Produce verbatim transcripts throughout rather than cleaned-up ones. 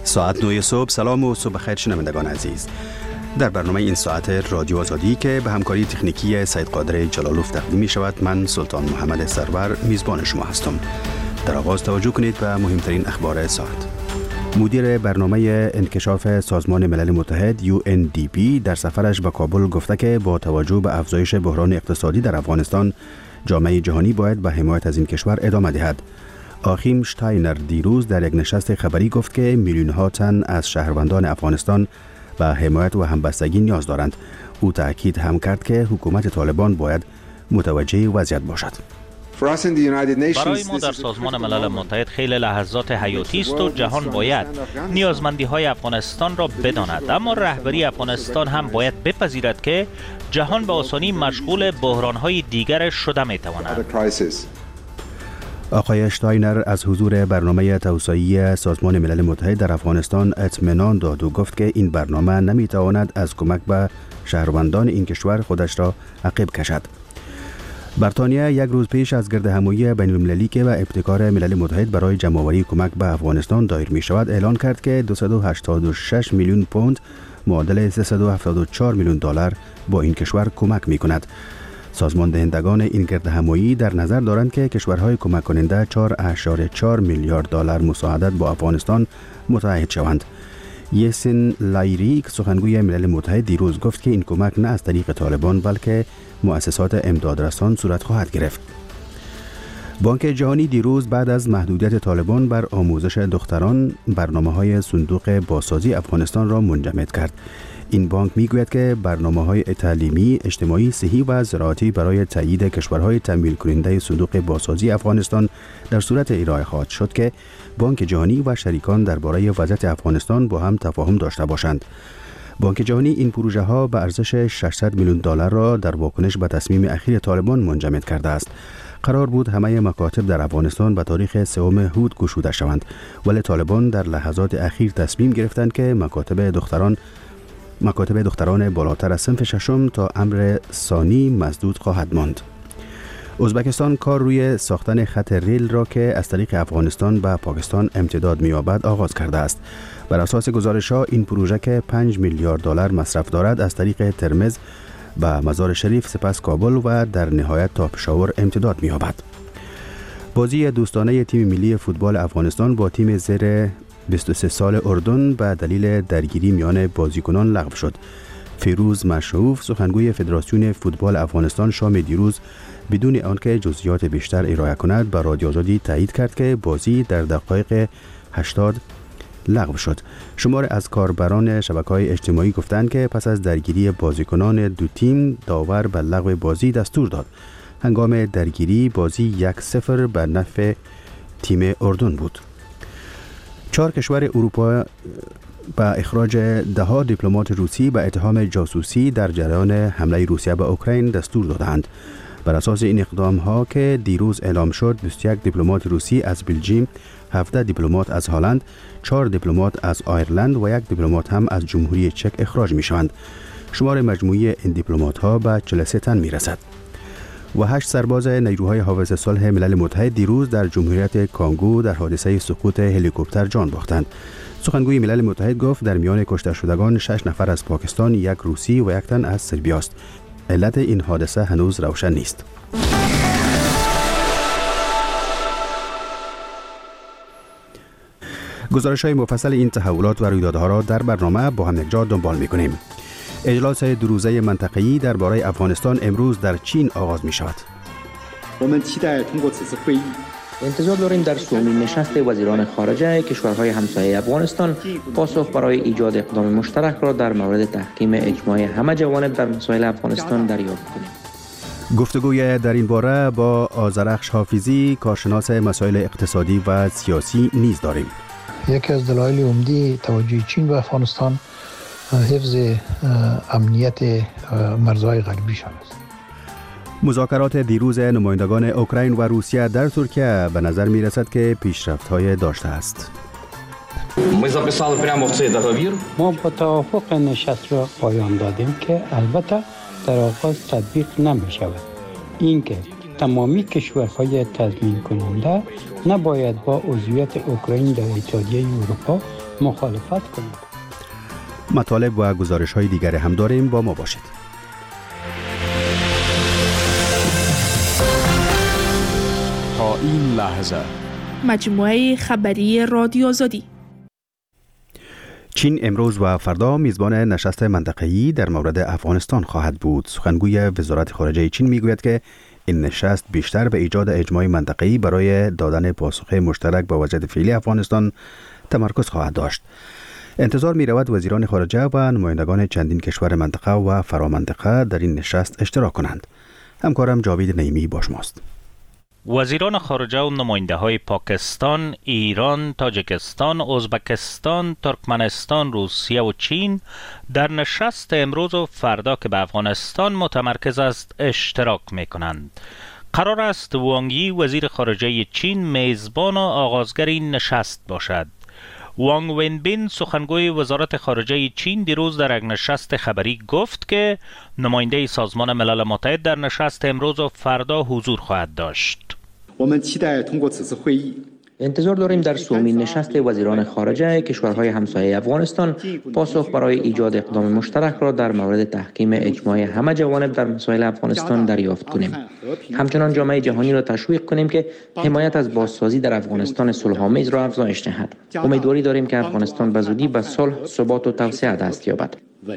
ساعت نه صبح. سلام و صبح خیر شنوندگان عزیز. در برنامه این ساعت رادیو آزادی که به همکاری تکنیکی سید قادر جلالوف تقدیم می شود، من سلطان محمد سرور میزبان شما هستم. در آغاز توجه کنید به مهمترین اخبار ساعت. مدیر برنامه انکشاف سازمان ملل متحد یو ان دی پی در سفرش به کابل گفته که با توجه به افزایش بحران اقتصادی در افغانستان، جامعه جهانی باید به حمایت از این کشور ادامه دهد. آخیم شتاینر دیروز در یک نشست خبری گفت که میلیون ها تن از شهروندان افغانستان به حمایت و همبستگی نیاز دارند. او تأکید هم کرد که حکومت طالبان باید متوجه وضعیت باشد. برای ما در سازمان ملل متحد خیلی لحظات حیاتی است و جهان باید نیازمندی های افغانستان را بداند، اما رهبری افغانستان هم باید بپذیرد که جهان به آسانی مشغول بحران های دیگر شده می تواند. آقای شتاینر از حضور برنامه توسعه‌ای سازمان ملل متحد در افغانستان اطمینان داد و گفت که این برنامه نمیتواند از کمک به شهروندان این کشور خودش را عقب کشد. بریتانیا یک روز پیش از گردهمایی بین‌المللی که به ابتکار ملل متحد برای جمع‌آوری کمک به افغانستان دایر می شود اعلان کرد که دویست و هشتاد و شش میلیون پوند معادل سیصد و هفتاد و چهار میلیون دلار با این کشور کمک می کند. سازمان دهندگان این گردهمایی در نظر دارند که کشورهای کمک کننده چهار اشاره چهار میلیارد دلار مساعدت با افغانستان متعهد شوند. یسین لایری سخنگوی ملل متحد دیروز گفت که این کمک نه از طریق طالبان بلکه مؤسسات امدادرسان صورت خواهد گرفت. بانک جهانی دیروز بعد از محدودیت طالبان بر آموزش دختران برنامه‌های صندوق بازسازی افغانستان را منجمد کرد. این بانک میگوید که برنامه‌های تعلیمی، اجتماعی، صحی و زراعتی برای تأیید کشورهای تمویل کننده صندوق بازسازی افغانستان در صورت ارائه خواهد شد که بانک جهانی و شریکان درباره وضعیت افغانستان با هم تفاهم داشته باشند. بانک جهانی این پروژه ها به ارزش ششصد میلیون دلار را در واکنش به تصمیم اخیر طالبان منجمد کرده است. قرار بود همه مکاتب در افغانستان به تاریخ سوم هود گشوده شوند، ولی طالبان در لحظات اخیر تصمیم گرفتند که مکاتب دختران مکاتب دختران بالاتر از صنف ششم تا امر ثانی مسدود خواهد ماند. ازبکستان کار روی ساختن خط ریل را که از طریق افغانستان به پاکستان امتداد می‌یابد آغاز کرده است. بر اساس گزارش‌ها این پروژه که پنج میلیارد دلار مصرف دارد از طریق ترمز به مزار شریف، سپس کابل و در نهایت تا پشاور امتداد می‌یابد. بازی دوستانه تیم ملی فوتبال افغانستان با تیم زیر بیست و سه سال اردن به دلیل درگیری میان بازیکنان لغو شد. فیروز مشروف سخنگوی فدراسیون فوتبال افغانستان شام دیروز بدون آنکه جزئیات بیشتر ارائه کند به رادیو آزادی تایید کرد که بازی در دقایق هشتاد لغو شد. شمار از کاربران شبکه‌های اجتماعی گفتند که پس از درگیری بازیکنان دو تیم داور به لغو بازی دستور داد. هنگام درگیری بازی یک صفر به نفع تیم اردن بود. چهار کشور اروپا با اخراج ده ها دیپلمات روسی به اتهام جاسوسی در جریان حمله روسیه به اوکراین دستور دادند. بر اساس این اقدام ها که دیروز اعلام شد، بیست و یک دیپلمات روسی از بلژیم، هفده دیپلمات از هلند، چهار دیپلمات از آیرلند و یک دیپلمات هم از جمهوری چک اخراج می شوند. شمار مجموعی این دیپلمات ها به چهل و سه تن می رسد. و هشت سرباز نیروهای حافظ صلح ملل متحد دیروز در جمهوریت کانگو در حادثه سقوط هلیکوپتر جان باختند. سخنگوی ملل متحد گفت در میان کشته شدگان شش نفر از پاکستان، یک روسی و یک تن از سربیا است. علت این حادثه هنوز روشن نیست. گزارش‌های مفصل این تحولات و رویدادها را در برنامه با هم یکجا دنبال می‌کنیم. اجلاس دو روزه منطقه‌ای درباره افغانستان امروز در چین آغاز می‌شود. انتظار داریم در سومین نشست وزیران خارجه کشورهای همسایه افغانستان پاسخ برای ایجاد اقدام مشترک را در مورد تحکیم اجماع همه جوانب در مسائل افغانستان دریافت کنیم. گفتگوی در این باره با آذرخش حافظی، کارشناس مسائل اقتصادی و سیاسی نیز داریم. یکی از دلایل عمده توجه چین به افغانستان حفظ امنیت مرزهای غربی شده است. مذاکرات دیروز نمایندگان اوکراین و روسیه در ترکیه به نظر می رسد که پیشرفت‌های داشته است. ما با توافق نشست را پایان دادیم که البته در آغاز تطبیق نمی شود. اینکه تمامی کشورهای تضمین کننده نباید با عضویت اوکراین در اتحادیه اروپا مخالفت کنید. مطالب و گزارش های دیگر هم داریم، با ما باشید. تا این لحظه مجموعه خبری رادیو آزادی. چین امروز و فردا میزبان نشست منطقه‌ای در مورد افغانستان خواهد بود. سخنگوی وزارت خارجه چین میگوید که این نشست بیشتر به ایجاد اجماع منطقه‌ای برای دادن پاسخ مشترک به وضعیت فعلی افغانستان تمرکز خواهد داشت. انتظار می رود وزیران خارجه و نمایندگان چندین کشور منطقه و فرامنطقه در این نشست اشتراک کنند. همکارم جاوید نعیمی با شماست. وزیران خارجه و نماینده های پاکستان، ایران، تاجیکستان، ازبکستان، ترکمنستان، روسیه و چین در نشست امروز و فردا که به افغانستان متمرکز است اشتراک می کنند. قرار است وانگ یی وزیر خارجه چین میزبان و آغازگر این نشست باشد. وانگ ونبین سخنگوی وزارت خارجه چین دیروز در یک نشست خبری گفت که نماینده سازمان ملل متحد در نشست امروز و فردا حضور خواهد داشت. انتظار داریم در سومین نشست وزیران خارجه کشورهای همسایه افغانستان پاسخ برای ایجاد اقدام مشترک را در مورد تحکیم اجماع همه جوانب در مسائل افغانستان دریافت کنیم. همچنان جامعه جهانی را تشویق کنیم که حمایت از بازسازی در افغانستان صلح‌آمیز را افزایش دهد. امیدواری داریم که افغانستان به زودی به صلح، ثبات و توسعه دست یابد.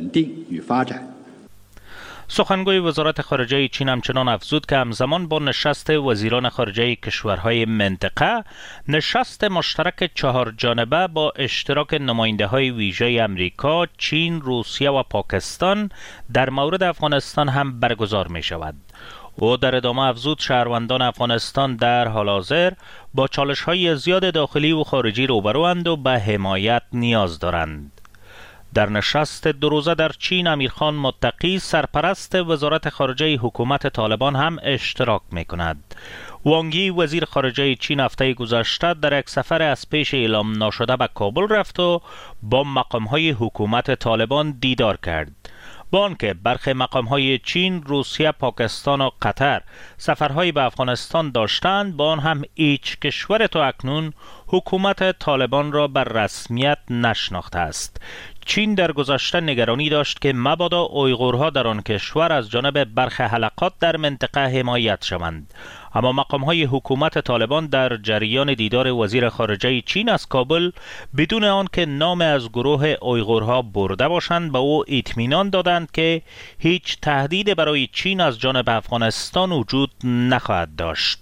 سخنگوی وزارت خارجه چین همچنان افزود که همزمان با نشست وزیران خارجه کشورهای منطقه، نشست مشترک چهار جانبه با اشتراک نماینده های ویژه امریکا، چین، روسیه و پاکستان در مورد افغانستان هم برگزار می شود. او در ادامه افزود شهروندان افغانستان در حال حاضر با چالش های زیاد داخلی و خارجی روبروند و به حمایت نیاز دارند. در نشست دو روزه در چین امیرخان متقی سرپرست وزارت خارجه حکومت طالبان هم اشتراک می کند. وانگ یی وزیر خارجه چین هفته گذشته در یک سفر از پیش اعلام نشده به کابل رفت و با مقام‌های حکومت طالبان دیدار کرد. با آنکه برخی مقام‌های چین، روسیه، پاکستان و قطر سفرهای به افغانستان داشتند، با آن هم هیچ کشور تا اکنون حکومت طالبان را بر رسمیت نشناخته است. چین در گذشته نگرانی داشت که مبادا اویغورها در آن کشور از جانب برخی حلقات در منطقه حمایت شوند. اما مقام‌های حکومت طالبان در جریان دیدار وزیر خارجه چین از کابل بدون آنکه نام از گروه اویغورها برده باشند به او اطمینان دادند که هیچ تهدید برای چین از جانب افغانستان وجود نخواهد داشت.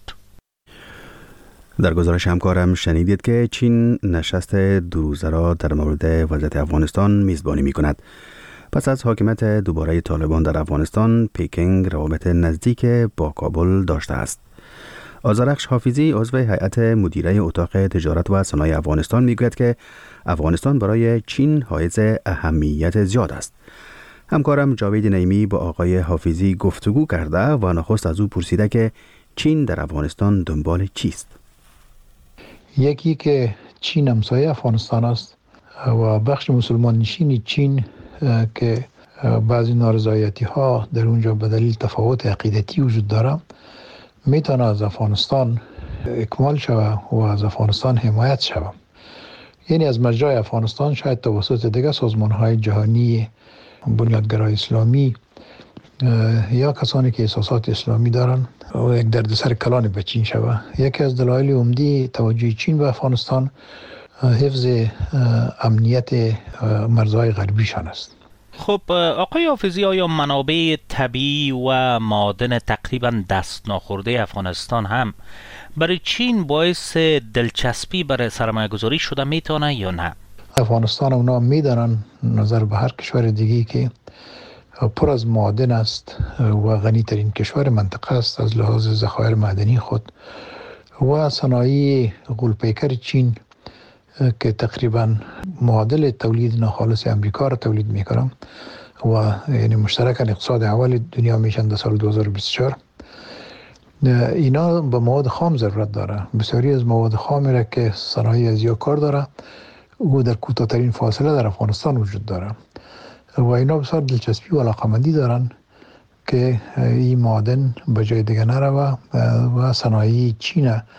در گزارش همکارم شنیدید که چین نشست دو روزه را در مورد وضعیت افغانستان میزبانی می کند. پس از حاکمیت دوباره طالبان در افغانستان، پکینگ روابط نزدیک با کابل داشته است. آذرخش حافظی عضو هیئت مدیره اتاق تجارت و صنایع افغانستان میگوید که افغانستان برای چین حائز اهمیت زیاد است. همکارم جاوید نعیمی با آقای حافظی گفتگو کرده و نخست از او پرسیده که چین در افغانستان دنبال چیست؟ یکی که چین همسایه افغانستان است و بخش مسلمان نشین چین که بعضی نارضایتی ها در اونجا به دلیل تفاوت عقیدتی وجود داره میتونه از افغانستان اکمال شود و از افغانستان حمایت شود. یعنی از مجرای افغانستان شاید توسط دیگر سازمان های جهانی، بنیادگرای اسلامی یا کسانی که احساسات اسلامی دارن و یک دردسر کلان به چین شود. یکی از دلایل عمده توجه چین به افغانستان حفظ امنیت مرزهای غربیشان است. خب آقای حافظی، آیا منابع طبیعی و معادن تقریبا دست ناخورده افغانستان هم برای چین باعث دلچسپی برای سرمایه گذاری شده میتونه یا نه؟ افغانستان اونا میدانن نظر به هر کشور دیگی که پر از معادن است و غنی ترین کشور منطقه است از لحاظ ذخایر معدنی خود و صنایع غول‌پیکر چین که تقریبا معادل تولید ناخالص امریکا را تولید میکنم و یعنی مشترک اقتصاد اول دنیا میشن در سال دو هزار و بیست و چهار. اینا به مواد خام ضرورت داره. بسیاری از مواد خامی را که صنایع ازیا کار داره او در کوتاه‌ترین فاصله در افغانستان وجود داره و اینا بسیار دلچسپی و علاقمندی دارن که این معادن به جای دیگه نره و صنایع چین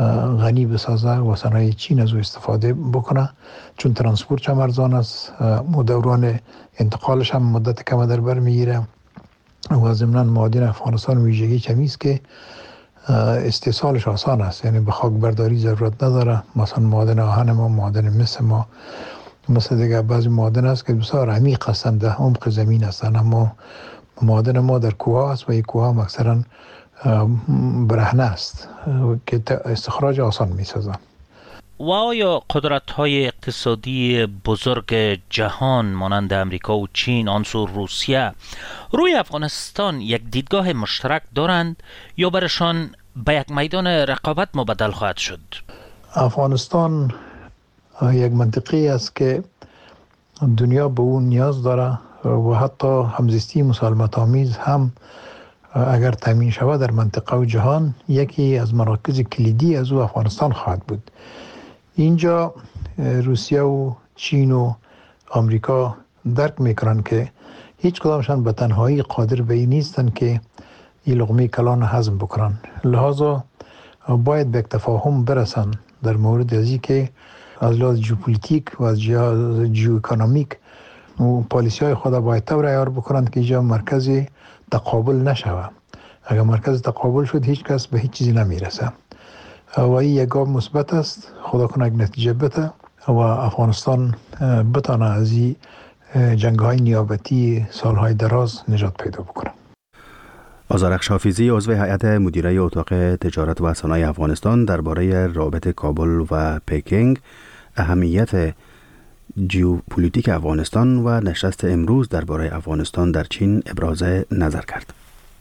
غنی بسازه و صنایع چین از او استفاده بکنه، چون ترانسپورت هم ارزان است، دوران انتقالش هم مدت کم در بر میگیره و ضمناً معادن افغانستان ویژگی کمی است که استحصالش آسان است، یعنی به خاک برداری ضرورت نداره. مثلا معادن آهن ما، معادن مس ما، مثل دیگه بعضی معادن است که بسیار عمیق هستند، در عمق زمین هستند، اما معادن ما در کوه است و این کوه هم اکثرا برهنه است که استخراج آسان می سازن. و آیا قدرت‌های اقتصادی بزرگ جهان مانند امریکا و چین آنسو روسیه روی افغانستان یک دیدگاه مشترک دارند یا برشان به یک میدان رقابت مبدل خواهد شد؟ افغانستان یک منطقه است که دنیا به اون نیاز داره و حتی همزیستی مسالمت آمیز هم اگر تامین شود در منطقه و جهان یکی از مراکز کلیدی از او افغانستان خواهد بود. اینجا روسیه و چین و آمریکا درک میکنن که هیچ کدامشان به تنهایی قادر به این نیستن که این لقمه کلان هضم بکنن، لذا باید به یک تفاهم برسن در مورد ازی که از لحاظ ژئوپلیتیک و از ژئواکونومیک و پالیسی های خود باید طور عیار بکنند که اینجا مرکز تقابل نشوه. اگر مرکز تقابل شد هیچ کس به هیچ چیزی نمیرسه و این یک گام مثبت است. خدا کنه یک نتیجه بده و افغانستان بتانه از این جنگ های نیابتی سالهای دراز نجات پیدا بکنه. آذرخش حافظی عضو هیئت مدیره اتاق تجارت و صنایع افغانستان درباره رابط کابل و پکینگ، اهمیت ژئوپلیتیک افغانستان و نشست امروز درباره افغانستان در چین ابراز نظر کرد.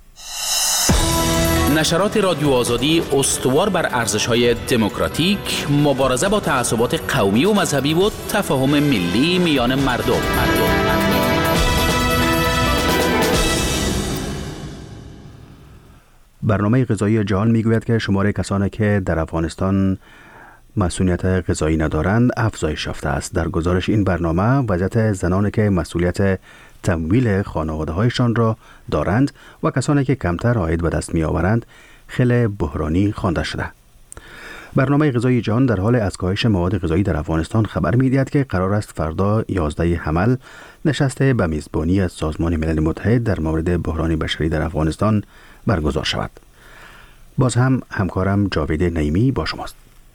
نشرات رادیو آزادی استوار بر ارزش‌های دموکراتیک، مبارزه با تعصبات قومی و مذهبی و تفاهم ملی میان مردم. مردم. برنامه غذایی جهان میگوید که شمار کسانی که در افغانستان مسئولیت غذایی ندارند افزایش یافته است. در گزارش این برنامه وضعیت زنانی که مسئولیت تمویل خانواده‌هایشان را دارند و کسانی که کمتر عاید به دست می‌آورند خیلی بحرانی خوانده شده. برنامه غذایی جهان در حال از کاهش مواد غذایی در افغانستان خبر می‌دهد که قرار است فردا یازده حمل نشست به میزبانی از سازمان ملل متحد در مورد بحران بشری در افغانستان برگزار شود. باز هم همکارم جاوید نعیمی با شماست.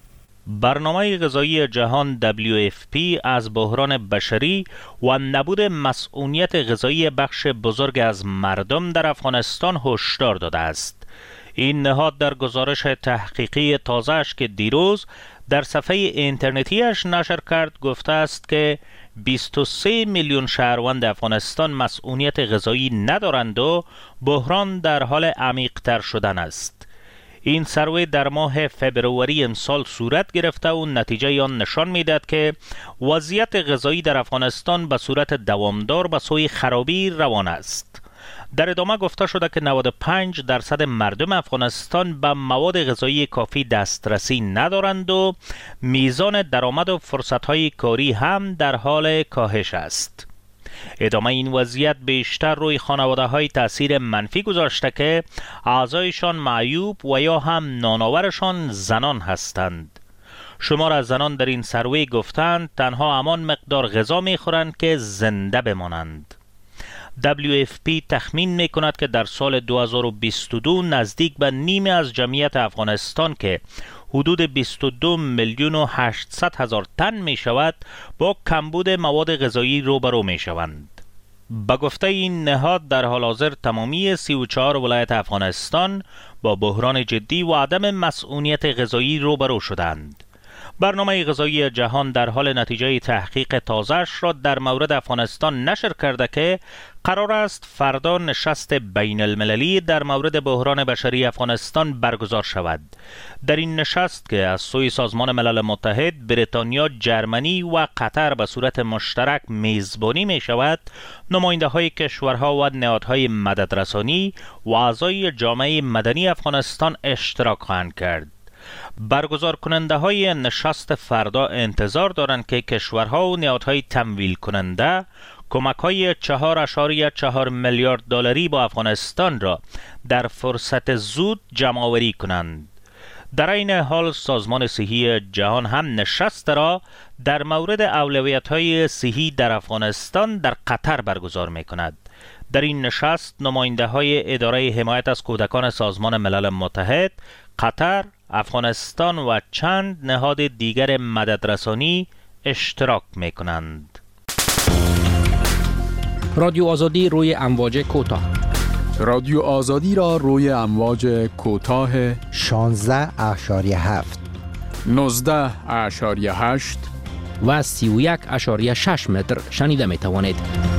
برنامه غذایی جهان دبلیو اف پی از بحران بشری و نبود مسئولیت غذایی بخش بزرگ از مردم در افغانستان هشدار داده است. این نهاد در گزارش تحقیقی تازه‌اش که دیروز در صفحه اینترنتیش نشر کرد گفته است که بیست و سه میلیون شهروند افغانستان مسئولیت غذایی ندارند و بحران در حال عمیق‌تر شدن است. این سروی در ماه فبروری امسال صورت گرفته و نتیجه آن نشان می‌دهد که وضعیت غذایی در افغانستان به صورت دوامدار به سوی خرابی روان است. در ادامه گفته شده که نود و پنج درصد مردم افغانستان به مواد غذایی کافی دسترسی ندارند و میزان درآمد و فرصت‌های کاری هم در حال کاهش است. ادامه این وضعیت بیشتر روی خانواده‌های تأثیر منفی گذاشته که اعضایشان معیوب و یا هم نانآورشان زنان هستند. شمار از زنان در این سروی گفتند تنها همان مقدار غذا می‌خورند که زنده بمانند. دبلیو اف پی تخمین می‌کند که در سال دو هزار و بیست و دو نزدیک به نیمه از جمعیت افغانستان که حدود بیست و دو میلیون و هشتصد هزار تن می شود با کمبود مواد غذایی روبرو می شوند. به گفته این نهاد در حال حاضر تمامی سی و چهار ولایت افغانستان با بحران جدی و عدم مسئولیت غذایی روبرو شدند. برنامه غذایی جهان در حال نتیجه تحقیق تازه‌اش را در مورد افغانستان نشر کرده که قرار است فردا نشست بین المللی در مورد بحران بشری افغانستان برگزار شود. در این نشست که از سوی سازمان ملل متحد، بریتانیا، جرمنی و قطر به صورت مشترک میزبانی می شود، نماینده های کشورها و نهادهای مددرسانی و اعضای جامعه مدنی افغانستان اشتراک خواهند کرد. برگزار کننده های نشست فردا انتظار دارند که کشورها و نهادهای تمویل کننده کمک های چهار اشاریه چهار میلیارد دلاری با افغانستان را در فرصت زود جمع آوری کنند. در این حال سازمان صحی جهان هم نشست را در مورد اولویت‌های صحی در افغانستان در قطر برگزار می‌کند. در این نشست نماینده‌های اداره حمایت از کودکان سازمان ملل متحد، قطر، افغانستان و چند نهاد دیگر مددرسانی اشتراک می‌کنند. رادیو آزادی روی امواج کوتاه. رادیو آزادی را روی امواج کوتاه شانزده اشاریه هفت، نوزده اشاریه هشت و سی و یک اشاریه شش متر شنیده می توانید.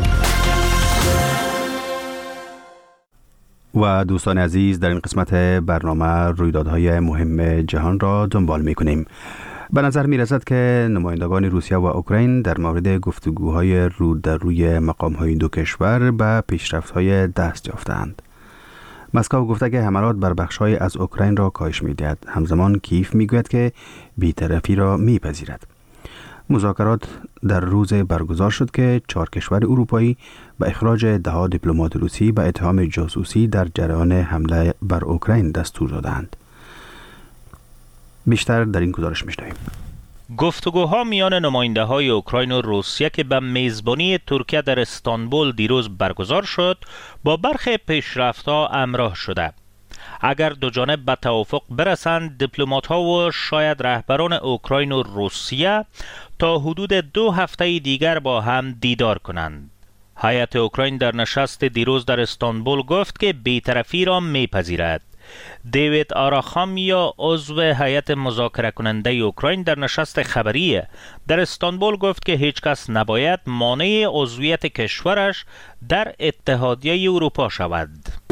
و دوستان عزیز، در این قسمت برنامه رویدادهای مهم جهان را دنبال می کنیم. به نظر می رسد که نمایندگان روسیه و اوکراین در مورد گفتگوهای رو در روی مقام‌های دو کشور به پیشرفت‌های دست یافتند. مسکو گفته که حملات بر بخش‌های از اوکراین را کاهش می‌دهد. همزمان کیف می‌گوید که بی‌طرفی را می‌پذیرد. مذاکرات در روز برگزار شد که چهار کشور اروپایی به اخراج ده دیپلمات روسی به اتهام جاسوسی در جریان حمله بر اوکراین دستور دادند. بیشتر در این گزارش میشنویم. گفتگوها میان نماینده های اوکراین و روسیه که به میزبانی ترکیه در استانبول دیروز برگزار شد، با برخی پیشرفت‌ها همراه شده. اگر دو جانب به توافق برسند، دیپلمات‌ها و شاید رهبران اوکراین و روسیه تا حدود دو هفته دیگر با هم دیدار کنند. هیئت اوکراین در نشست دیروز در استانبول گفت که بی‌طرفی را میپذیرد. دیوید آراخامیا، عضو هیئت مذاکره کننده اوکراین، در نشست خبری در استانبول گفت که هیچ کس نباید مانع عضویت کشورش در اتحادیه اروپا شود.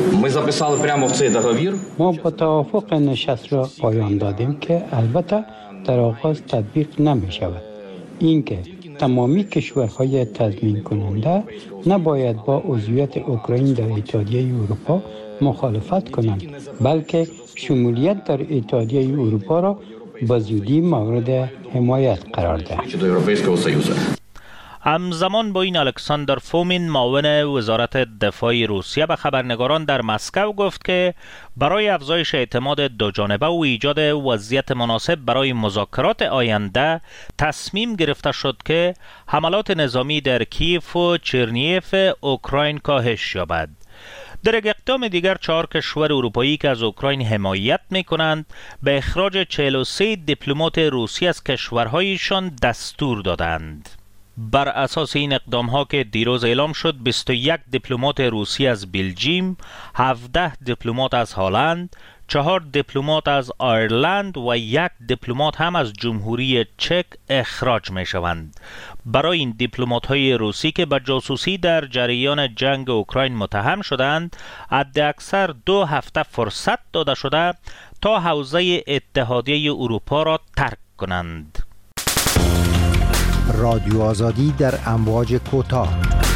ما با توافق نشست را پایان دادیم که البته در آغاز تطبیق نمی شود. اینکه تمامی کشورهای تضمین کننده نباید با عضویت اوکراین در اتحادیه اروپا مخالفت کنند، بلکه شمولیت در اتحادیه اروپا را به زودی مورد حمایت قرار دهند. همزمان با این الکساندر فومین، معاون وزارت دفاع روسیه، به خبرنگاران در مسکو گفت که برای افزایش اعتماد دو جانبه و ایجاد وضعیت مناسب برای مذاکرات آینده تصمیم گرفته شد که حملات نظامی در کیف و چرنیف اوکراین کاهش یابد. در یک اقدام دیگر، چهار کشور اروپایی که از اوکراین حمایت می کنند به اخراج چهل و سه دیپلمات روسی از کشورهایشان دستور دادند. بر اساس این اقدام ها که دیروز اعلام شد، بیست و یک دیپلمات روسی از بلژیم، هفده دیپلمات از هلند، چهار دیپلمات از آیرلند و یک دیپلمات هم از جمهوری چک اخراج می شوند. برای این دیپلمات های روسی که به جاسوسی در جریان جنگ اوکراین متهم شدند، حداکثر دو هفته فرصت داده شده تا حوزه اتحادیه اروپا را ترک کنند. رادیو آزادی در امواج کوتاه.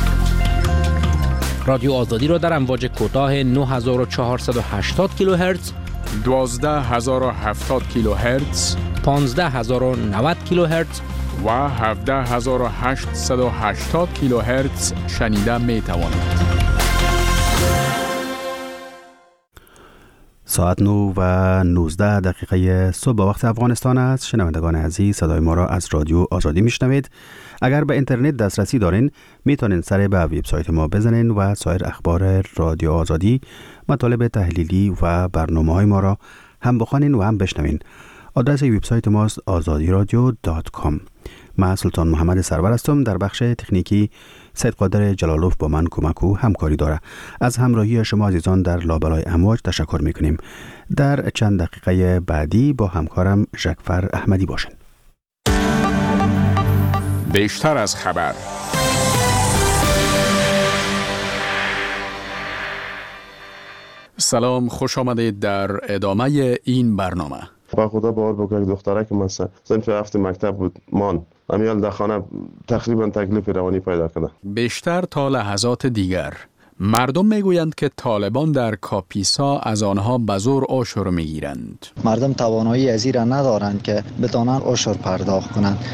رادیو آزادی را در امواج کوتاه نه هزار و چهارصد و هشتاد کیلوهرتز، دوازده هزار و هفتاد کیلوهرتز، پانزده هزار و نود کیلوهرتز و هفده هزار و هشتصد و هشتاد کیلوهرتز شنیده می توانید. ساعت نو و نوزده دقیقه صبح به وقت افغانستان است. شنوندگان عزیز، صدای ما را از رادیو آزادی میشنوید. اگر به اینترنت دسترسی دارین، میتونین سر به وبسایت ما بزنین و سایر اخبار رادیو آزادی، مطالب تحلیلی و برنامه‌های ما را هم بخوانین و هم بشنوین. آدرس وبسایت ماست آزادی رادیو دات کام. من سلطان محمد سرور هستم. در بخش تکنیکی سید قادر جلالوف با من کمک و همکاری داره. از همراهی شما عزیزان در لابلای امواج تشکر میکنیم. در چند دقیقه بعدی با همکارم ژکفر احمدی باشین. بیشتر از خبر. سلام، خوش آمدید در ادامه این برنامه. با خدا باور بکنید دختره که من صنف هفت مکتب بود مان امیال در خانه تقریبا تکلیف روانی پیدا کنه. بیشتر تا لحظات دیگر مردم میگویند که طالبان در کاپیسا از آنها به زور عشر میگیرند. مردم توانایی از این را ندارند که بتوانند عشر پرداخت کنند.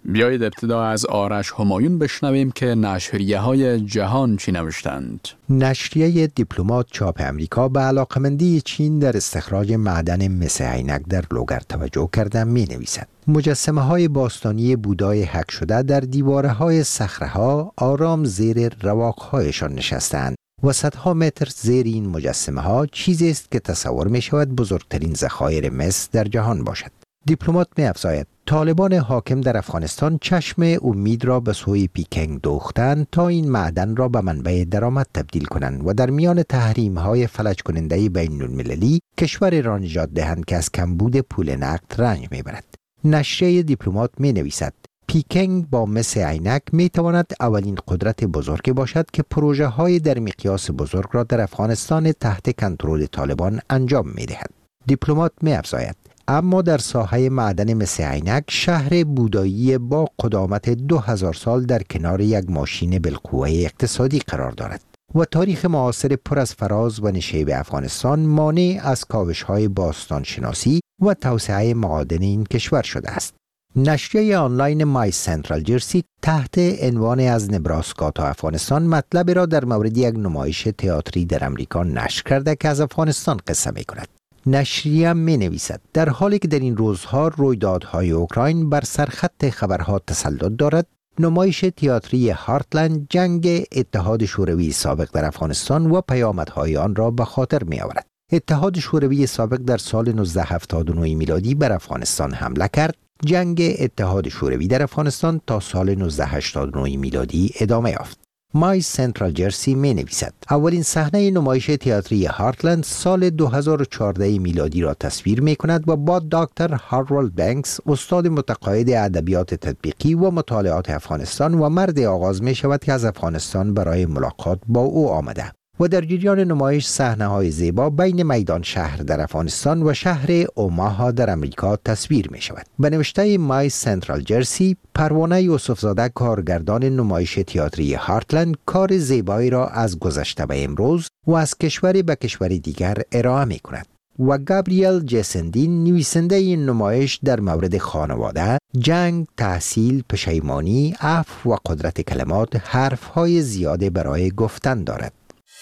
بیایید ابتدا از آرش همایون بشنویم که نشریه های جهان چی نوشتند. نشریه دیپلمات چاپ امریکا به علاقمندی چین در استخراج معدن مس عینک در لوگر توجه کرده می نویسد. مجسمه های باستانی بودای حک شده در دیواره های صخره ها آرام زیر رواق هایشان نشستند و صدها متر زیر این مجسمه ها چیزی است که تصور می شود بزرگترین ذخایر مس در جهان باشد. دیپلمات می افزاید طالبان حاکم در افغانستان چشم امید را به سوی پیکنگ دوختند تا این معدن را به منبع درآمد تبدیل کنند و در میان تحریم های فلج کننده بین المللی کشور را نجات دهند که از کمبود پول نقد رنج می برد. نشریه دیپلمات می نویسد پیکنگ با مس عینک می تواند اولین قدرت بزرگی باشد که پروژه های در مقیاس بزرگ را در افغانستان تحت کنترل طالبان انجام می دهد. دیپلمات می افزاید اما در ساحه معدن مس عینک شهر بودایی با قدامت دو هزار سال در کنار یک ماشین بالقوه اقتصادی قرار دارد و تاریخ معاصر پر از فراز و نشیب افغانستان مانع از کاوش‌های باستان شناسی و توسعه معادن این کشور شده است. نشریه آنلاین مای سنترال جرسی تحت عنوان از نبراسکا تا افغانستان مطلب را در مورد یک نمایش تئاتری در امریکا نشر کرده که از افغانستان قصه می کند. نشریه می نویسد در حالی که در این روزها رویدادهای اوکراین بر سرخط خبرها تسلط دارد، نمایش تئاتری هارتلند جنگ اتحاد شوروی سابق در افغانستان و پیامدهای آن را به خاطر می آورد. اتحاد شوروی سابق در سال نوزده هفتاد و نه میلادی بر افغانستان حمله کرد. جنگ اتحاد شوروی در افغانستان تا سال نوزده هشتاد و نه میلادی ادامه یافت. مای سنترال جرسی می نویسد اولین صحنه نمایش تئاتری هارتلند سال دو هزار و چهارده میلادی را تصویر می کند و با دکتر هارولد بنکس استاد متقاعد ادبیات تطبیقی و مطالعات افغانستان و مرد آغاز می شود که از افغانستان برای ملاقات با او آمده و در جریان نمایش صحنه‌های زیبا بین میدان شهر در افغانستان و شهر اوماها در امریکا تصویر می شود. به نوشته مای سنترال جرسی، پروانه یوسفزاده کارگردان نمایش تئاتری هارتلند کار زیبایی را از گذشته به امروز و از کشوری به کشور دیگر ارائه می کند. و گابریل جسندین نویسنده این نمایش در مورد خانواده، جنگ، تحصیل، پشیمانی، عفو و قدرت کلمات حرفهای زیاده برای گفتن دارد.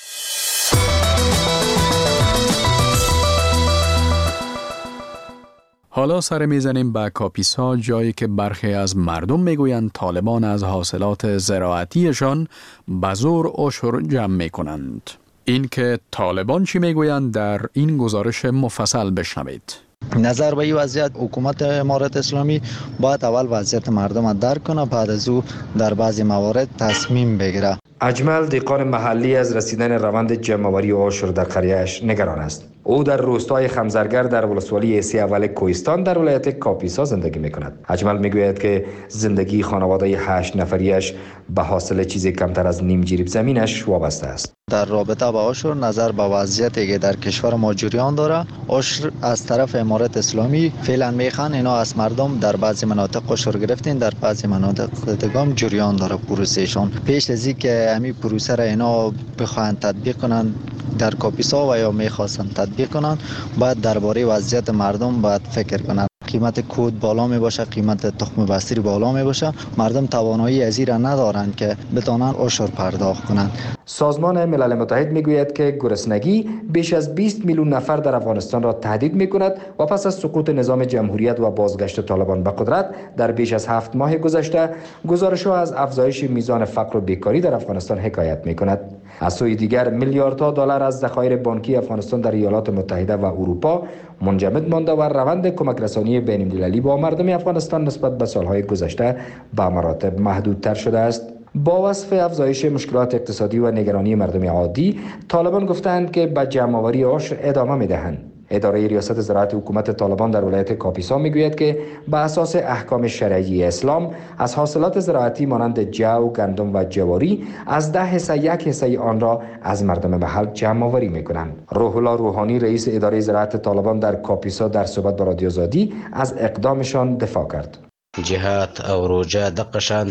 حالا سر میزنیم به کاپیسا، جایی که برخی از مردم میگویند طالبان از حاصلات زراعتیشان به زور عشر جمع میکنند. این که طالبان چی میگویند در این گزارش مفصل بشنوید. نظر به این وضعیت حکومت امارت اسلامی باید اول وضعیت مردم را درک کنه، بعد از او در بعضی موارد تصمیم بگیره. اجمل دیقان محلی از رسیدن روند جمع‌آوری عشر در قریه‌اش نگران است. او در روستای خمزرگر در ولسوالی ایسی اول کوهستان در ولایت کاپیسا زندگی می‌کند. اجمل می‌گوید که زندگی خانواده هشت نفریش به حاصل چیزی کمتر از نیم جریب زمینش وابسته است. در رابطه با عشر نظر به وضعیتی که در کشور ما جریان داره، عشر از طرف امارت اسلامی فعلا میخوان اینا از مردم در بعضی مناطق عشر گرفتین، در بعضی مناطق دیگه جریان داره پروسهشون. پیش از اینکه همین پروسه را اینا بخواهند تطبیق کنن در کاپیسا و یا میخواستن تطبیق کنن، باید درباره وضعیت مردم باید فکر کنن. قیمت کود بالا می باشه، قیمت تخم بستری بالا می باشه، مردم توانایی از این را ندارند که بتوانند عشر پرداخت کنند. سازمان ملل متحد میگوید که گرسنگی بیش از بیست میلیون نفر در افغانستان را تهدید میکند و پس از سقوط نظام جمهوریت و بازگشت طالبان به قدرت در بیش از هفت ماه گذشته، گزارش‌ها از افزایش میزان فقر و بیکاری در افغانستان حکایت میکند. از سوی دیگر میلیاردها دلار از ذخایر بانکی افغانستان در ایالات متحده و اروپا منجمد مانده و روند کمک رسانی بین المللی با مردم افغانستان نسبت به سالهای گذشته به مراتب محدودتر شده است. با وصف افزایش مشکلات اقتصادی و نگرانی مردم عادی، طالبان گفتند که به جمع‌آوری عشر ادامه می‌دهند. اداره ریاست زراعت حکومت طالبان در ولایت کاپیسا میگوید که به اساس احکام شرعی اسلام از حاصلات زراعتی مانند جو، گندم و جواری از ده حصه یک حصه آن را از مردم محل جمع آوری میکنند. روح الله روحانی رئیس اداره زراعت طالبان در کاپیسا در صحبت با رادیو آزادی از اقدامشان دفاع کرد. جهات او روجه دقشانتی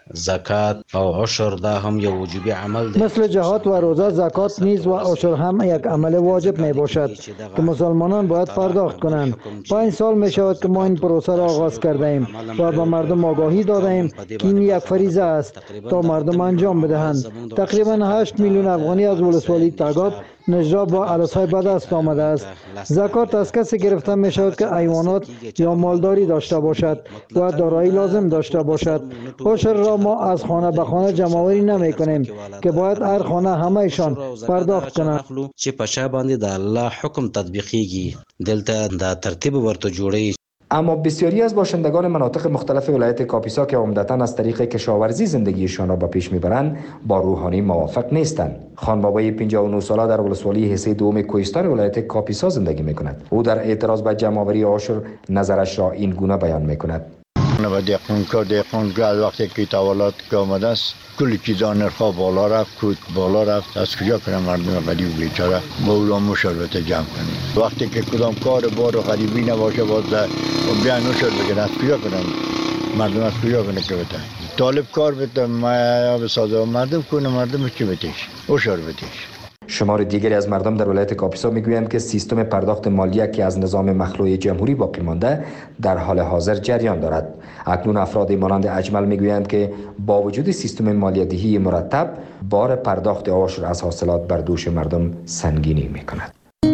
زکات و عشر دا هم یک وجوبی عمل ده. مثل جهاد و روزه، زکات نیز و عشر هم یک عمل واجب می باشد که مسلمانان باید پرداخت کنند. پنج سال می شود که ما این پروسه را آغاز کرده ایم و به مردم آگاهی داده ایم که این یک فریضه است تا مردم انجام بدهند. تقریبا هشت میلیون افغانی از ولسوالی تگاب نجراب با عرصهای به دست آمده است. زکات از کسی گرفته می شود که حیوانات یا مالداری داشته باشد و دارایی لازم داشته باشد. عشر را ما از خانه به خانه جمع‌آوری نمی کنیم که باید هر خانه همه‌شان پرداخت کنند. چې په چا باندې د الله حکم تطبیقیږي دلته د ترتیب ورته جوړی. اما بسیاری از باشندگان مناطق مختلف ولایت کاپیسا که عمدتاً از طریق کشاورزی زندگیشان را به پیش میبرند با روحانی موافق نیستند. خان بابای پنجاه و نه ساله در ولسوالی حصه دوم کوهستان ولایت کاپیسا زندگی میکند. او در اعتراض به جمع‌آوری عشر نظرش را این گونه بیان میکند. و دقیقا دقیقا از وقتی که تولد که آمده است کلی چیزا نرخا بالا رفت، کود بالا رفت. از کجا کنم مردم غریب و بیچاره با اولام مشاربت جمع کنیم؟ وقتی که کدام کار بار و غریبی نباشه باز بیان نشد بگن از کجا کنم مردم از کجا کنه که بده طالب کار بده ما بسازه مردم کنه مردم چی بتیش اشار بتیش. شمار دیگری از مردم در ولایت کاپیسا میگویند که سیستم پرداخت مالیه که از نظام مخلوع جمهوری باقی مانده در حال حاضر جریان دارد. اکنون افراد مانند اجمل میگویند که با وجود سیستم مالیه دهی مرتب بار پرداخت عشر از حاصلات بر دوش مردم سنگینی میکند.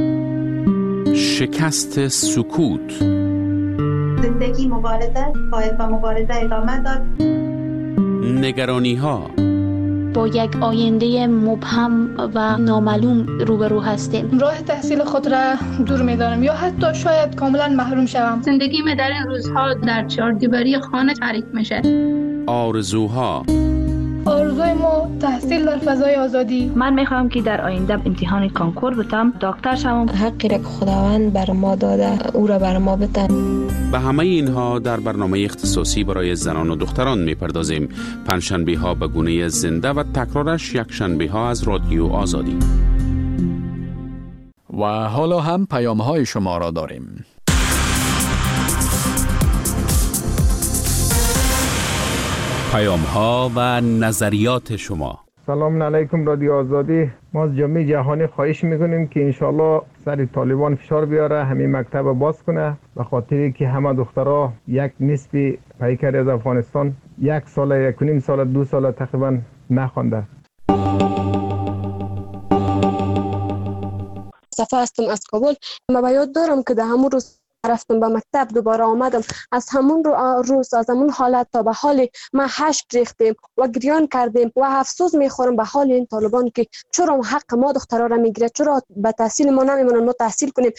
شکست سکوت. زندگی مبارزه باید با مبارزه ادامه داد. نگرانی ها. با یک آینده مبهم و نامعلوم روبرو هستیم. راه تحصیل خود را دور می‌دانم یا حتی شاید کاملا محروم شوم. زندگی من در این روزها در چهار دیواری خانه تعریف میشه. آرزوها. آرزوی ما تحصیل در فضای آزادی. من میخوام که در آینده امتحان کانکور بتم، دکتر شوم. حقی را که خداوند بر ما داده او را بر ما بتن. به همه اینها در برنامه اختصاصی برای زنان و دختران میپردازیم. پنجشنبه ها به گونه زنده و تکرارش یک شنبه ها از رادیو آزادی. و حالا هم پیام های شما را داریم. پیام ها و نظریات شما. سلام علیکم رادیو آزادی. ما از جامعه جهانی خواهش میکنیم که انشالله سر طالبان فشار بیاره، همین مکتب باز کنه، به خاطری که همه دخترها یک نصف پیکر از افغانستان یک سال یک و نیم سال دو سال تقریبا نخوانده. صفا هستم از کابل. من به یاد دارم که در همون روز رفتم به مکتب دوباره آمدم، از همون روز از همون حالت تا به حال ما هشت ریختیم و گریان کردیم و افسوس میخورم به حال این طالبان که چرا حق ما دخترها را میگیره، چرا به تحصیل ما نمیمونن ما تحصیل کنیم.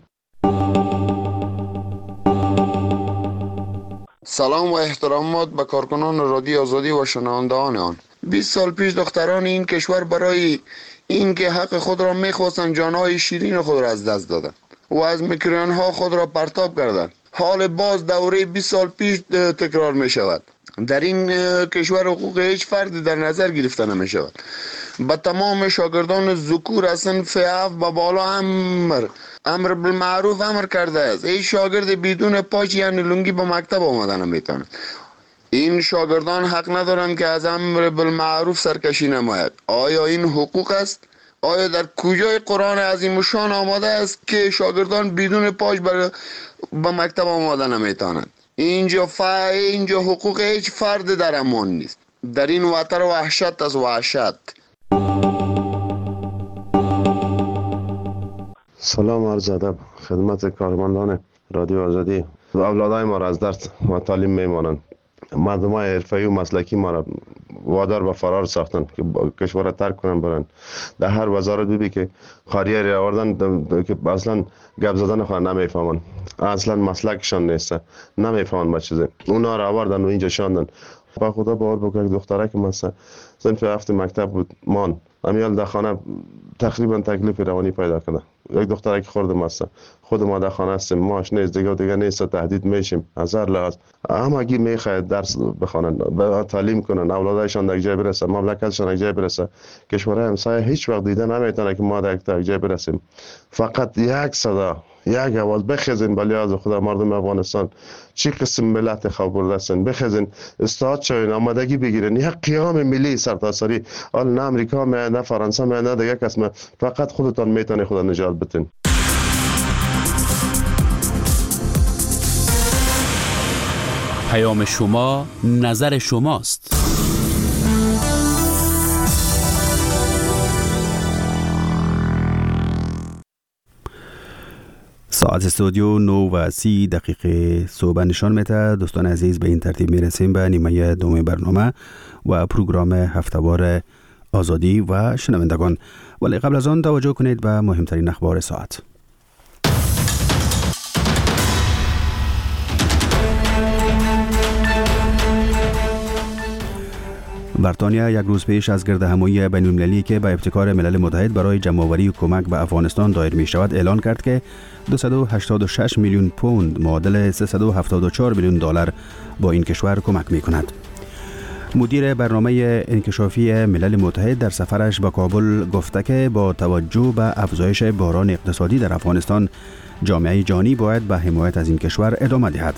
سلام و احترامات به کارکنان رادیو آزادی و شنوندگان آن. بیست سال پیش دختران این کشور برای این که حق خود را میخواستند جانهای شیرین خود را از دست دادند و از میکروفون ها خود را پرتاب کردند. حال باز دوره بیست سال پیش تکرار می شود. در این کشور حقوق هیچ فردی در نظر گرفته نمی شود. با تمام شاگردان ذکور از صنف اف به بالا امر امر بالمعروف امر کرده است. هیچ شاگرد بدون پاچ یعنی لنگی به مکتب آمدن نمیتواند. این شاگردان حق ندارند که از امر بالمعروف سرکشی نماید. آیا این حقوق است؟ آیا در کجای قرآن عظیم شان آمده است که شاگردان بدون پاش بر به مکتب آمده نمیتوانند؟ اینجا فا اینجا حقوق هیچ فرد در امان نیست. در این وطن وحشت از وحشت. سلام عرض ادب خدمت کارمندان رادیو آزادی. اولادای ما را از درس و تعلیم میمانند. مردم های حرفه‌ای و مسلکی ما را وادار به فرار ساختن که کشور را ترک کنن برن. در هر وزارت ببین که خاریه را آوردن که اصلا گپ زدن خود نمیفهمن، اصلا مسلکشان نیست، نمیفهمن با چیزه. اونا را آوردن و اینجا شاندن. با خدا باور بکنید دختره که من صنف هفت مکتب بود مان امیال در خانه تقریبا تکلیف روانی پیدا کنه. یک دختره که خورده ماسته خود ما در خانه هستیم، ماش نیست دیگه دیگه نیست، تهدید میشیم از هر لحاظ. همگی میخواهد درس بخوانن، به تعلیم کنن، اولادشان در جای برسه، مملکتشان در جای برسه. کشورهای همسایه هیچ وقت دیده نمیتونه که ما در جای برسیم. فقط یک صدا یک آواز بخیزین به لحاظ خدا مردم افغانستان چی قسم ملت خبر رسن، بخیزین استاد شوین، آمادگی بگیرین. یک قیام ملی سرتاسری، حال نه امریکا می نه فرانسه می نه دیگه کس می، فقط خودتان میتونی خدا نجات بدین. پیام شما، نظر شماست. ساعت استودیو نو و سی دقیقه صبح نشان میده. دوستان عزیز، به این ترتیب میرسیم به نیمه دوم برنامه و پروگرام هفتهوار آزادی و شنوندگان. ولی قبل از آن توجه کنید به مهمترین اخبار ساعت. بریتانیا یک روز پیش از گردهمایی بین‌المللی که به ابتکار ملل متحد برای جمع‌آوری کمک به افغانستان دایر می شود اعلان کرد که دویست و هشتاد و شش میلیون پوند معادل سیصد و هفتاد و چهار میلیون دلار با این کشور کمک می کند. مدیر برنامه انکشافی ملل متحد در سفرش به کابل گفته که با توجه به افزایش بحران اقتصادی در افغانستان، جامعه جهانی باید به حمایت از این کشور ادامه دهد.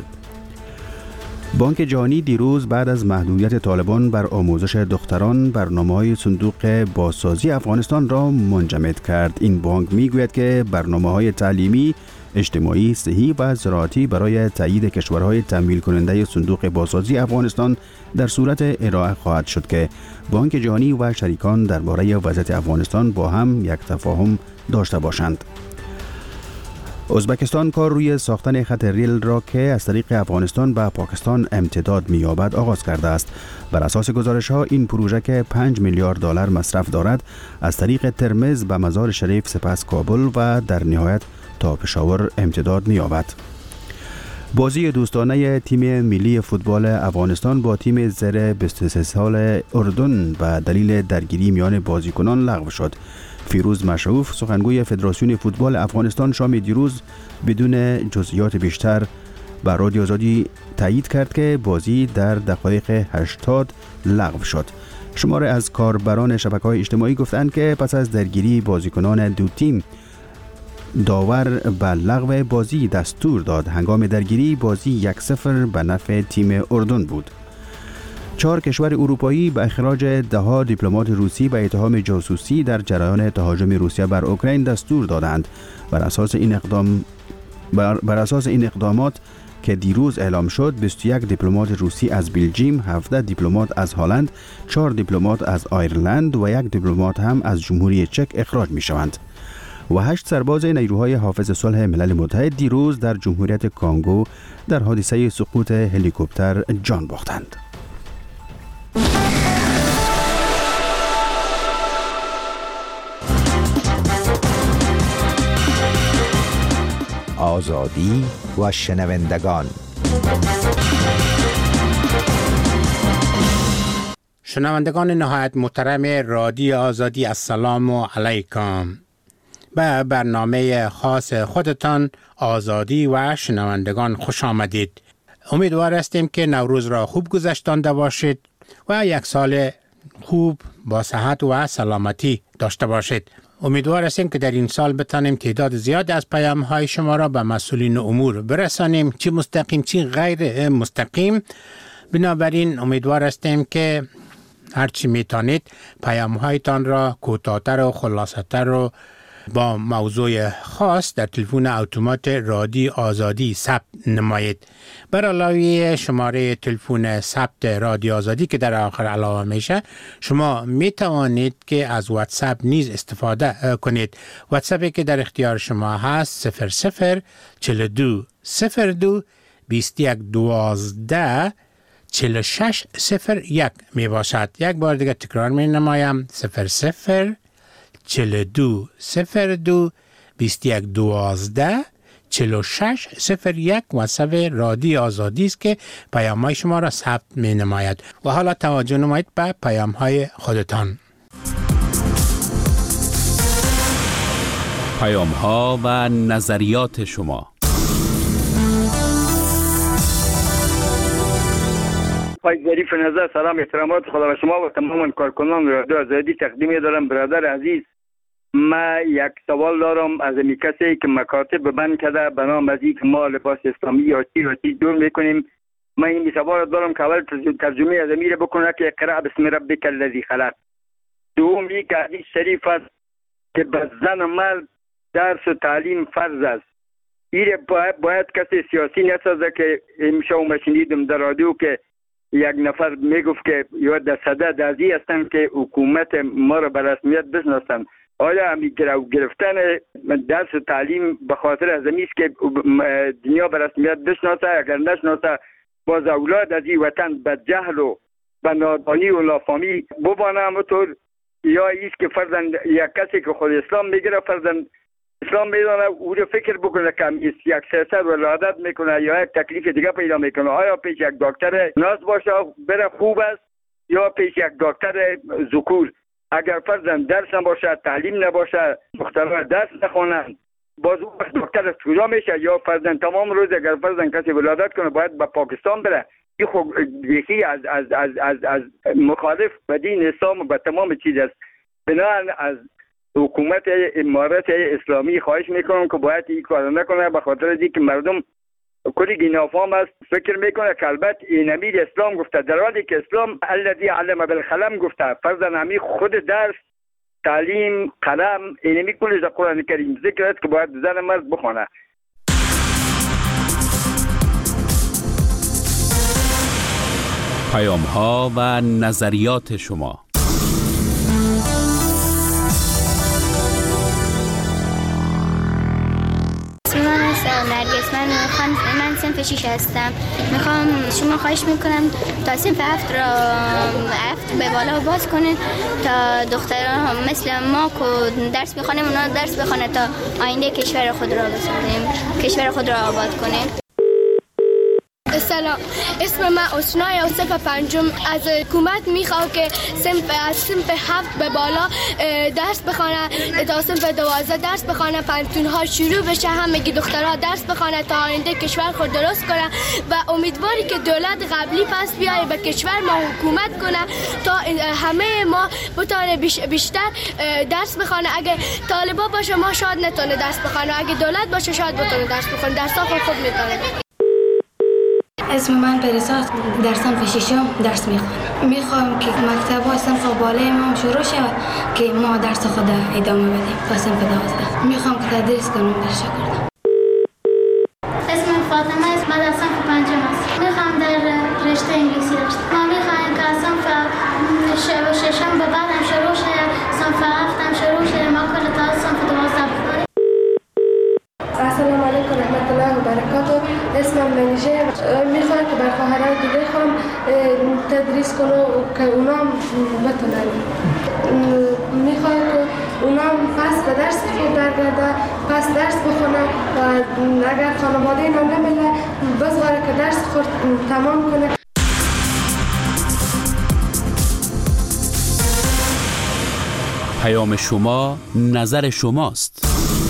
بانک جهانی دیروز بعد از محدودیت طالبان بر آموزش دختران برنامه‌های صندوق بازسازی افغانستان را منجمد کرد. این بانک می‌گوید که برنامه‌های تعلیمی، اجتماعی، صحی و زراعتی برای تایید کشورهای تمویل کننده صندوق بازسازی افغانستان در صورت ارائه خواهد شد که بانک جهانی و شریکان درباره وضعیت افغانستان با هم یک تفاهم داشته باشند. ازبکستان کار روی ساختن خط ریل را که از طریق افغانستان به پاکستان امتداد می‌یابد آغاز کرده است. بر اساس گزارش‌ها این پروژه که پنج میلیارد دلار مصرف دارد، از طریق ترمز به مزار شریف، سپس کابل و در نهایت تا پشاور امتداد می‌یابد. بازی دوستانه تیم ملی فوتبال افغانستان با تیم زر بیست و سه سال اردن به دلیل درگیری میان بازیکنان لغو شد. فیروز مشروف، سخنگوی فدراسیون فوتبال افغانستان، شام دیروز بدون جزئیات بیشتر به رادیو آزادی تایید کرد که بازی در دقایق هشتاد لغو شد. شماره از کاربران شبکه‌های اجتماعی گفتند که پس از درگیری بازیکنان دو تیم، داور به لغو بازی دستور داد. هنگام درگیری بازی یک صفر به نفع تیم اردن بود. چهار کشور اروپایی به اخراج ده دیپلمات روسی به اتهام جاسوسی در جریان تهاجم روسیه بر اوکراین دستور دادند. بر اساس این اقدام بر, بر اساس این اقدامات که دیروز اعلام شد، بیست و یک دیپلمات روسی از بلژیم، هفده دیپلمات از هلند، چهار دیپلمات از آیرلند و یک دیپلمات هم از جمهوری چک اخراج می شوند. و هشت سرباز نیروهای حافظ صلح ملل متحد دیروز در جمهوریت کانگو در حادثه سقوط هلیکوپتر جان باختند. آزادی و شنوندگان. شنوندگان نهایت محترم رادیو آزادی، السلام علیکم. به برنامه خاص خودتان آزادی و شنوندگان خوش آمدید. امیدوار هستیم که نوروز را خوب گذشتانده باشید و یک سال خوب با صحت و سلامتی داشته باشید. امیدوار هستیم که در این سال بتانیم تعداد زیاد از پیام های شما را به مسئولین امور برسانیم، چی مستقیم چی غیر مستقیم. بنابراین امیدوار هستیم که هرچی میتونید پیام هایتان را کوتاه‌تر و خلاصه‌تر و با موضوع خاص در تلفن اتومات رادیو آزادی ثبت نمایید. بر علاوه شماره تلفن ثبت رادیو آزادی که در آخر علاوه میشه، شما می توانید که از واتساپ نیز استفاده کنید. واتساپی که در اختیار شما هست صفر صفر چهل و دو صفر دو بیست و یک دوازده چهل و شش صفر یک می باشد. یک بار دیگه تکرار می نمایم: صفر صفر چهل و دو صفر دو بیست و یک دوازده چهل و شش صفر یک واتساپ رادیو آزادی است که پیام‌های شما را ثبت می نماید. و حالا توجه نمایید به پیام‌های خودتان. پیام‌ها و نظریات شما. آقای ظریف نظر، سلام احترامات خدا به شما و تمام کارکنان رادیو آزادی تقدیم دارم. برادر عزیز، ما یک سوال دارم از این کسی که مکاتب بند کرده به نام از اینکه ما لباس اسلامی یا چی یا چی دور میکنیم. ما این سوال دارم که اول ترجمه از امیر بکنه که اقرأ بسم ربک الذی خلق. دوم یک حدیث شریف است که به زن و مرد درس و تعلیم فرض است. این باید, باید کسی سیاسی نسازه که امشب ما شنیدم در رادیو که یک نفر میگفت که یا در صدد ازی هستن که حکومت ما را به رسمیت بشناسن. آیا همی گرفتن درس و تعلیم به خاطر از است که دنیا به رسمیت بشناسه؟ اگر نشناسه باز اولاد از این وطن به جهل و به نادانی و نافهمی ببانه همونطور، یا ایست که فرضاً یک کسی که خود اسلام میگیره فرضاً اسلام میدانه او رو فکر بکنه که یک سیاست ولادت میکنه یا یک تکلیف دیگه پیدا میکنه. آیا پیش یک دکتر ناز باشه بره خوب است یا پیش یک دکتر ذکور؟ اگر فرضاً درس نباشه، تعلیم نباشه، دخترها درس نخونن، باز اون وقت دکتر کجا میشه؟ یا فرضاً تمام روز اگر فرضاً کسی ولادت کنه باید به پاکستان بره. این خب یکی از از از از از مخالف به دین اسلام و به تمام چیز است. بنابراین از حکومت امارت اسلامی خواهش میکنم که باید این کار نکنه، به خاطر اینکه مردم کلی نافهم است، فکر میکنه که البته این امیر اسلام گفته، در حالی که اسلام الذی علم بالقلم گفته. فرضاً همین خود درس، تعلیم، قلم، اینمی کلش در قرآن کریم ذکر است که باید زن مرد بخونه. پیام ها و نظریات شما. نرگس، من میخوام من صنف شیش هستم. میخوام شما خواهش میکنم تا صنف هفت را هفت به بالا باز کنید تا دختران مثل ما که درس میخوانیم اونا درس بخونه تا آینده کشور خود را بسازیم، کشور خود را آباد کنیم. سلام، اسم من اسنای و صنف پنجم. از حکومت میخوام که صنف از صنف هفت به بالا درس بخونه تا صنف دوازده درس بخونه، پنتون ها شروع بشه، همگی دخترها درس بخونه تا آینده کشور خود درست کنه و امیدواری که دولت قبلی پس بیاره به کشور ما حکومت کنه تا همه ما بتونه بیشتر درس بخونه. اگه طالبا باشه ما شاید نتونه درس بخونه، اگه دولت باشه شاید بتونه درس بخونه، درس ها خود میتونه. اسم من پریساست، در صنف ششم درس میخوام. میخوام که مکتب و صنف بالای ما شروع شود که ما درس خود ادامه بدیم تا صنف دوازده. میخوام که تدریس کنم در شکردم. اسم فاطمه است، من در صنف پنجم است. میخوام در رشته انگلیسی داشت. ما میخوایم که صنف ششم به بعدم شروع شد، صنف هفتم شروع شد، ما کل تا صنف دوازده بخونیم. السلام علیکم رحمت الله و برکاته. اسمم منیژه. میخوام که بر خواهران دیگه خواهم تدریس کنم که اونا بتونن. میخوام که اونا پس به درس خود برگرده، پس درس بخونه و اگر خانواده اینا نمیله بذاره که درس خود تمام کنه. پیام شما نظر شماست.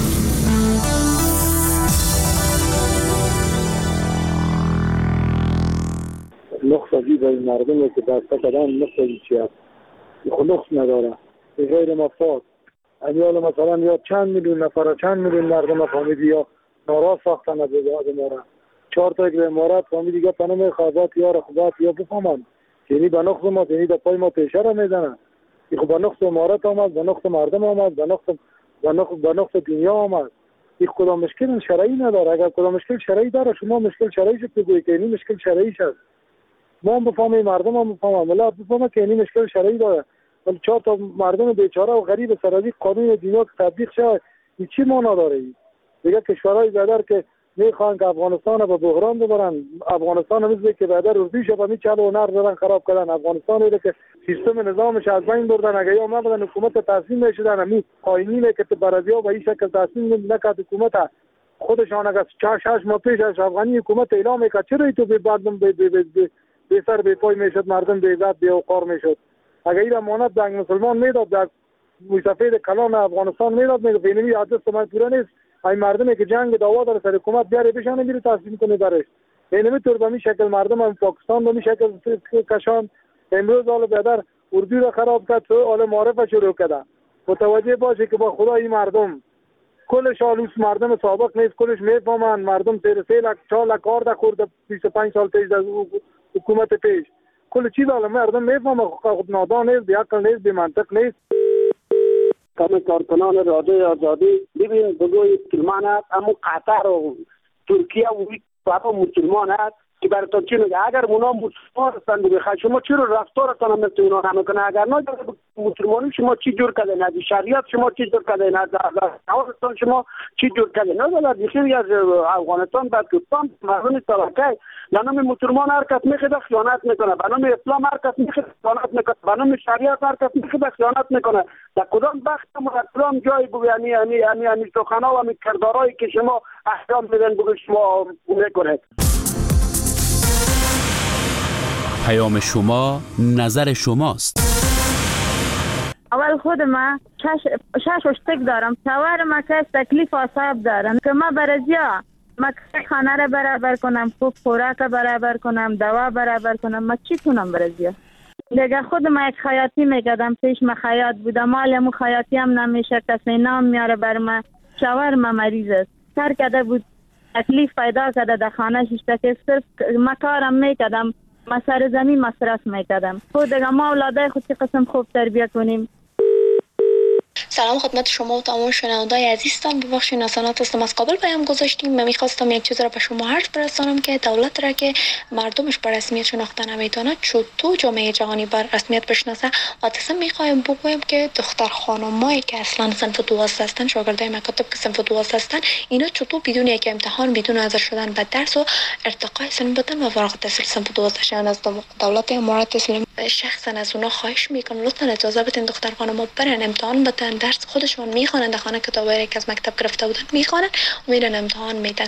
نقصی به مردمی که دسته کدن نقصی چی هست خود نقص نداره به غیر مفاد. امیال مثلا یا چند میلیون نفر چند میلیون مردم فامیدی یا ناراض ساختن از امارت، چهار تا یک امارت فامیدی دیگه پنم خوابات یا رخبات یا بفهمن یعنی به نقص ما یعنی در پای ما پیشه را میزنن. این خب به نقص امارت آمد، به نقص مردم آمد، به نقص به نقص به نقص دنیا آمد. این کدام مشکل شرعی نداره. اگر کدام مشکل شرعی داره شما مشکل شرعی شد بگویید که این مشکل شرعی شد. ما هم بفهمیم، مردم هم بفهمن، ملت بفهمن که این مشکل شرعی داره. ولی چهار تا مردم بیچاره و غریب سرازی قانون دنیا که تطبیق شود این چی معنا داره؟ دیگه کشورهای دیگر که میخوان که افغانستان رو به بحران ببرن، افغانستان مثل که بعد اردو شب می چلو و نر دارن خراب کردن، افغانستان رو که سیستم نظامش از بین بردن. اگه یا ما حکومت تسلیم نشدن همین قائمینه که تو برازیا به این شکل تسلیم نکرد حکومت خودشان اگر چهار شش ماه پیش از افغانی حکومت اعلام میکرد چرا تو به مردم به به سر به پای میشد، مردم به عزت به وقار میشد. اگر این امانت جنگ مسلمان میداد در مسافر کلان افغانستان میداد میگه بینمی حادثه سمای پورا نیست. این مردمی که جنگ دعوا داره سر حکومت بیاره بشانه میره تسلیم کنه درش. اینمی طور به می شکل مردم هم پاکستان به می شکل کشان امروز حال بدر اردو را خراب کرد، تو حال معرفه شروع کرده. متوجه باشه که با خدای مردم کلش آلوس مردم سابق نیست، کلش میفهمن مردم تیر سه لک چهار لک کار ده خورده بیست و پنج سال پیش از حکومت پیش کل چیز حالا مردم میفهمن، خود نادان نیست، بی عقل نیست، بی منطق نیست. کمی کارکنان رادیو آزادی ببین بگوی مسلمان است، اما قطر و ترکیه و بابا مسلمان است که برای تو چی میگه؟ اگر اونا مسلمان هستند بخواه شما چرا رفتارتان مثل اونا نمیکنه؟ اگر نه مسلمانی شما چی جور کردین؟ از شریعت شما چی جور کردین؟ از افغانستان شما چی جور کردین؟ نه در بخیری از افغانستان پاکستان مردم طبقه به نام مسلمان حرکت میخواد خیانت میکنه، به نام اسلام حرکت میخواد خیانت میکنه، به نام شریعت حرکت میخواد خیانت میکنه. در کدام بخش و کدام جای بگو یعنی یعنی یعنی یعنی سخنا و یعنی کردارایی که شما احکام میدن بگو شما میکنید. پیام شما نظر شماست. اول خود ما شش شش اشتک دارم، شوهر ما که تکلیف اعصاب دارم که ما برازیا ما خانه را برابر کنم، خوب خوراک برابر کنم، دوا برابر کنم، ما چی کنم برازیا؟ دیگه خود ما یک خیاطی میکردم، پیش ما خیاط بودم، مال مو خیاطی هم نمیشه، کسی نام میاره بر ما. شوهر ما مریض است، کار کرده بود تکلیف پیدا کرده در خانه شش که صرف ما کارم میکردم، ما سر زمین مصرف میکردم. خود دیگه ما اولادای خود چه قسم خوب تربیت کنیم. سلام خدمت شما و تمام شنوندای عزیزتان. ببخشید ناسانات هستم، از کابل پیام گذاشتیم. من میخواستم یک چیز را به شما عرض برسانم که دولت را که مردمش بر رسمیت شناخته نمیتونه چطور جامعه جهانی بر رسمیت بشناسه. و اصلا میخوایم بگویم که دختر خانمایی که اصلا صنف دوازده هستن، شاگردای مکاتب که صنف دوازده هستن، اینا چطور بدون یک امتحان، بدون حاضر شدن به درس و ارتقای سن بدن و فارغ التحصیل صنف دوازده شدن از دولت امارات اسلامی شخصا از اونا خواهش میکنم لطفا اجازه بدین دختر خانم‌ها برن امتحان بدن، درس خودشون میخوانن، در خانه کتابایی که از مکتب گرفته بودن میخوانن و میرن امتحان میدن.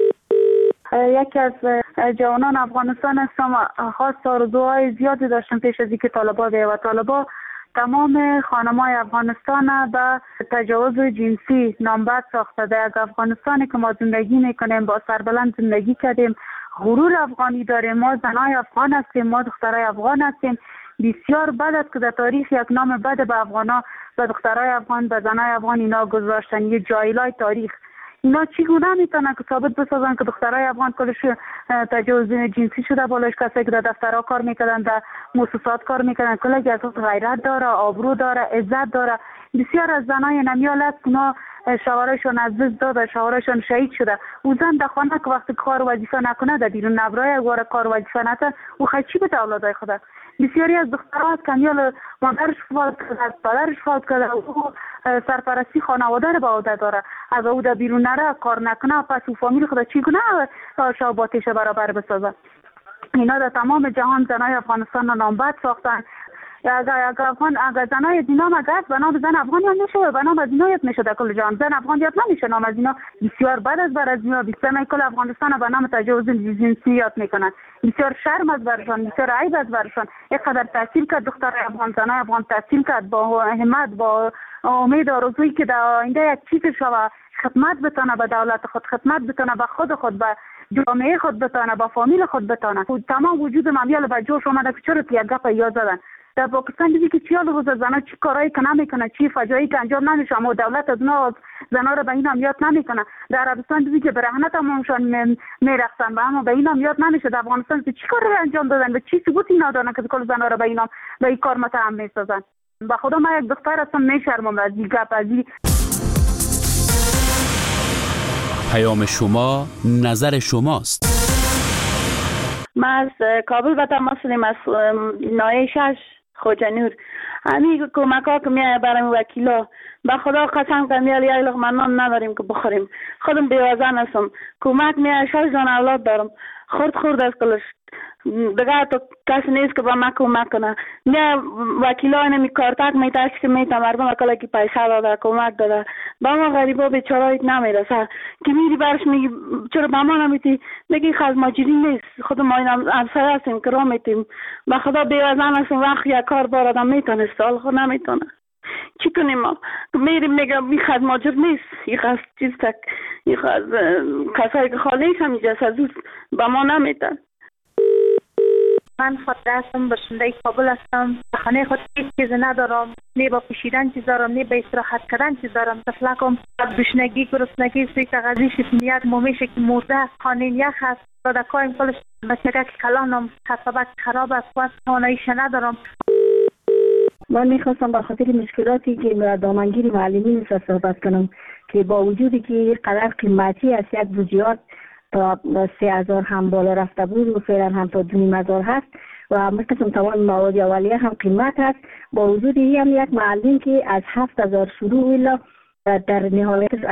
یکی از جوانان افغانستان هستم، خواست آرزوهای زیادی داشتم پیش از اینکه طالبا بیاید و طالبا تمام خانم‌های افغانستان به تجاوز جنسی نامبد ساخته. در افغانستانی که ما زندگی میکنیم، با سربلند زندگی کردیم، غرور افغانی داریم، ما زنای افغان هستیم، ما دخترای افغان هستیم. بسیار بد است که در تاریخ یک نام بد به افغانا، به دخترای افغان، به زنای افغان اینا گذاشتن، یه جایلای تاریخ. اینا چگونه میتونن که ثابت بسازن که دخترای افغان کلش تجاوز جنسی شده؟ بالاش کسی که در دفترها کار میکردن، در مؤسسات کار میکردن، کلی از غیرت داره، آبرو داره، عزت داره. بسیار از زنای نمیال است اینا شوهرشون از دست داده، شوهرشون شهید شده. او زن در خانه که وقتی کار وظیفه نکنه، در بیرون نبرای اگوار کار وظیفه نکنه، او خیلی چی به اولادای خود؟ بسیاری از دخترها از کمیال مادرش فوت کرده، از پدرش فوت کرده، او سرپرستی خانواده رو به عهده داره. از او در بیرون نره، کار نکنه، پس او فامیل خود چگونه شب باتش برابر بسازه؟ اینا در تمام جهان زنای افغانستان رو نامبد ساختن. اگر افغان اگر زنای دینام اگر به نام زن افغان یاد نشه، به نام از اینا یاد میشه در کل جهان. زن افغان یاد نمیشه، نام از اینا بسیار بد است بر از اینا. بیشتر کل افغانستان به نام تجاوز جنسی یاد میکنن. بسیار شرم از برشان، بسیار عیب از برشان. اینقدر تحصیل کرد دختر افغان، زنای افغان تحصیل کرد با همت، با امید آرزویی که در آینده یک چیز شوه، خدمت بتونه به دولت خود، خدمت بتونه به خود خود، به جامعه خود بتونه، به فامیل خود بتونه. تمام وجود مامیال به جوش اومده که چرا یک گپ یاد زدن. در پاکستان دیدی که چی حال روز زنا چی کارایی که نمیکنه، چی فجایعی که انجام نمیشه، اما دولت از اونا زنا رو به این هم یاد نمیکنه. در عربستان دیدی که برهنه تمامشان میرقصن و اما به این هم یاد نمیشه. در افغانستان چی کاری انجام دادن و چی ثبوتی ندارن که کل زنا رو به این هم به این کار متهم میسازن؟ به خدا من یک دختر هستم، میشرمم از این گپ، از این. پیام شما نظر شماست. ما از کابل به تماس داریم، از نایه شش خوجنور. همین کمک ها که میایه برای وکیلا، به خدا قسم کنم یک لقمه نان نداریم که بخوریم. خودم بیوزن هستم، کمک میایه، شش جان اولاد دارم، خورد خورد از کلش دیگه تو کسی نیست که با ما کمک کنه. میایه وکیلا اینمی کارتک میتاش که میتا مردم اکلا که پیسه داده، کمک داده، با ما غریبا بیچارایت نمیرسه که میری برش میگی چرا با ما نمیتی؟ میگی خز ماجری نیست، خود ما این افسر هستیم که را میتیم. به خدا بیوزن هستیم، وقت یک کار بار آدم میتونه سال خود نمیتونه. چی کنیم ما؟ میریم میگم این خز ماجر نیست، این خز چیز تک، این خز کسایی که خالیش هم اینجاست از با ما نمیتن. من خاطر هستم، باشنده کابل هستم. خانه خود هیچ چیز ندارم، نه با پوشیدن چیز دارم، نه با استراحت کردن چیز دارم. تفلکم گشنگی گرسنگی سوی کاغذی شفنیت مومیشه که مرده است، خانه یخ است. دادکایم کلش بچگه که کلانم حسابت خراب است و تواناییش ندارم. من میخواستم به خاطر مشکلاتی که دامنگیر معلمین سر صحبت کنم که با وجودی که قدر قیمتی است، یک روزیات تا سه هزار هم بالا رفته بود و فعلا هم تا دو نیم هزار هست و مثل تمام مواد اولیه هم قیمت هست. با وجودی هم یک معلم که از هفت هزار شروع الا در نهایت